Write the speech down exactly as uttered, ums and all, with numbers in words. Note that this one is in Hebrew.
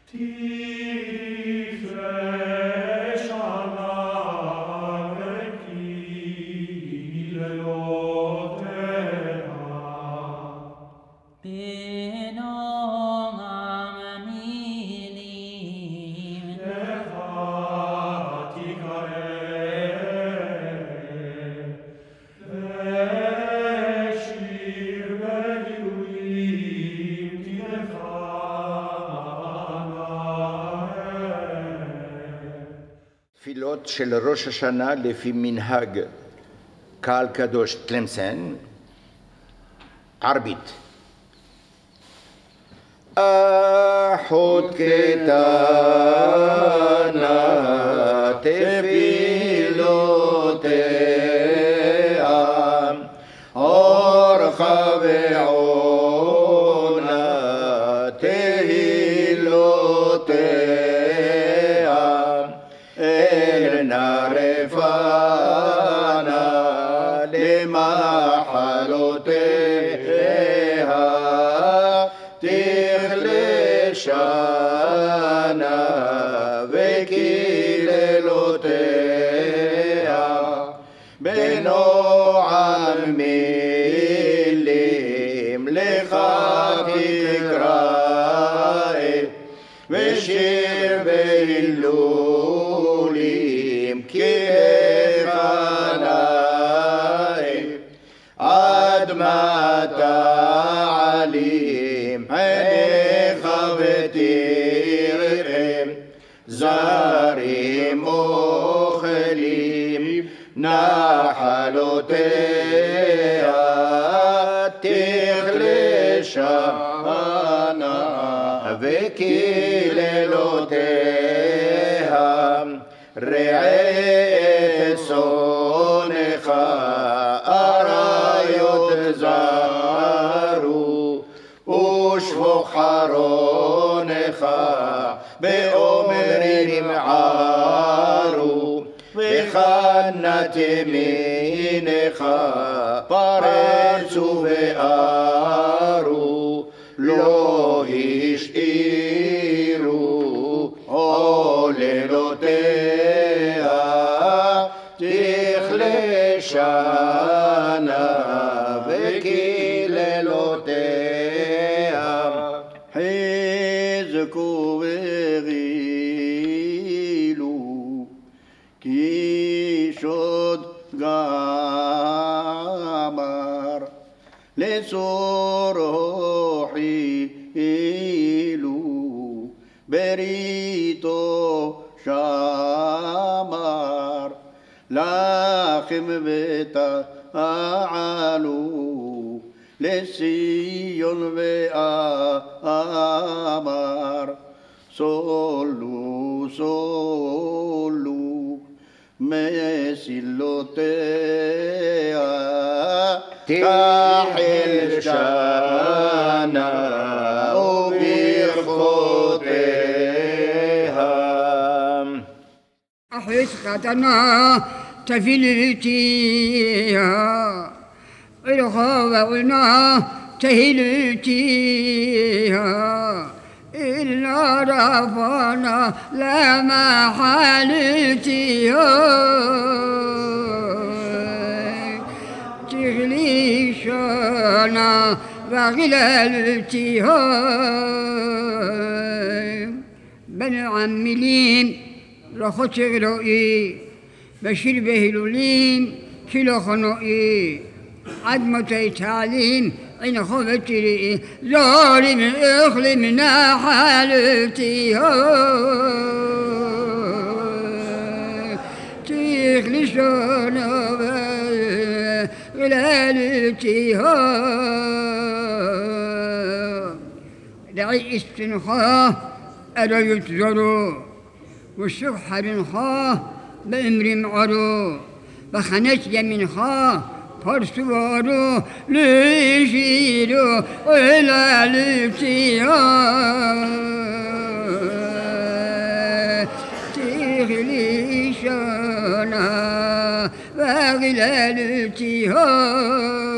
תפילות של ראש השנה לפי מנהג קהל קדוש תלמסן, ערבית. אחות קטנה תפילותיה, אורחה ועונה תהילותיה, אלנה רפנה למחלותיה, תכלה שנה וקללותיה, בנועם מילים לך תקרא, ושיר בהילולים כפנאי, עד מתי עלים עיניך ותראה, זרים אוכלים נחלותיה, תכלה שנה וקללותיה, ראה את שונאך אריות זרו, ושפוך חרונך באומרים ערו, וחנת ימינך פרצו וערו, לא השאירו עוללותיה, תכלה שנה וקללותיה, חזקו וגילו כי שוד גמר לצור חילו, בריתו שמר לכם ותעלו לציון ואמר, סולו סולו מסילותיה, תחל שנה וברכותיה. أحيث قدنا تفلتيها، الخوضنا تهلتيها، إلا رفنا لما حالتيها، تغلي شانا وغلالتيها، بن عملين رخص غلوئي بشير بهلولين كيلو خنوئي عدمة تعليم عين خفتري ظالم اخلمنا حالتي تخلي شونا غلالتي دعي استنخاه ألا يتزروا والسحر خاه بأمر معرو بخنت يمين خاه فرسوارو ليشيرو ولا لتيها تغلي شانا وغلا لتيها